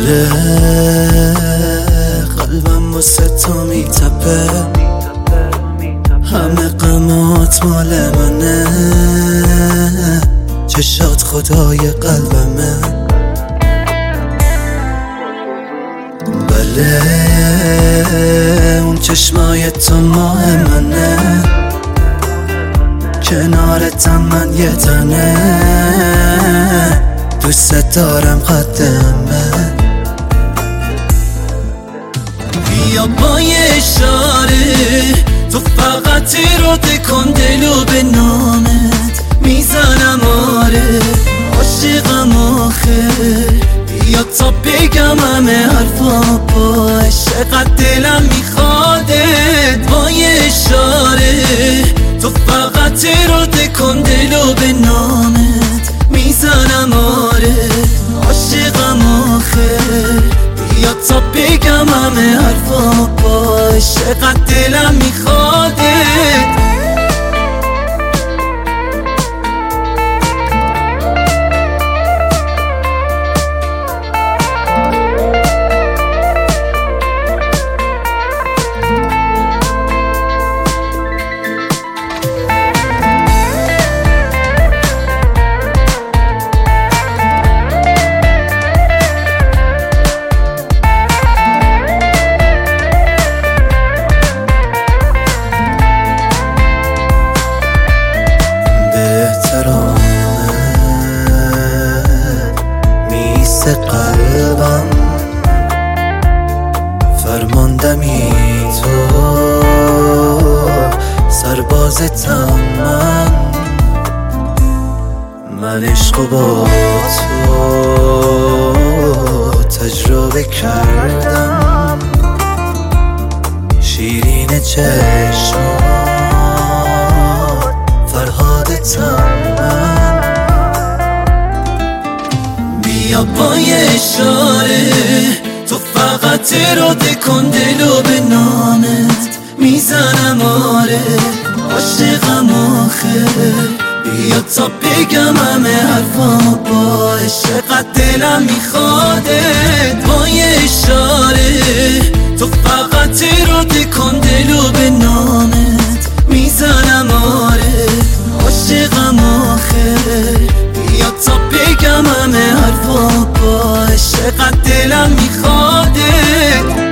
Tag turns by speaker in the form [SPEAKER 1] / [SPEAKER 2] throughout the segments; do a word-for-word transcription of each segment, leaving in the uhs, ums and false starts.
[SPEAKER 1] بله قلبم واسه تو میتپه، همه غمات مال منه، چشات خدای قلبمه. بله اون چشمای تو ماه منه، کنارتم من یه تنه، دوست دارم قدمه. بیا با یه اشاره تو فقط اراده کن دلو به نامت میزنم، آره عاشقم آخه. بیا تا بگم همه حرفا باش، چقدر دلم میخوادت. با یه اشاره تو فقط اراده کن دلو به نامت میزنم، آره عاشقم آخه. بیا تا بگم همه حرفا باش، چقدر دلم میخوادت. قلبم فرماندمی تو، سربازتم من، من عشق با تو تجربه کردم. شیرین چشمات فرهادتم من. بیا با یه اشاره تو فقط اراده کن دلو به نامت میزنم، آره عاشقم آخه. بیا تا بگم همه حرفا باش، چقدر دلم میخوادت. با یه اشاره تو فقط اراده کن دلو به نامت میزنم، آره عاشقم آخه. بیا تا بگم همه حرفا باش، چقدر دلم میخوادت.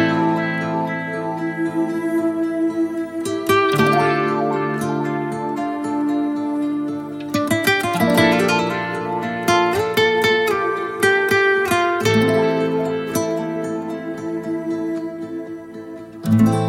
[SPEAKER 2] Mm-hmm.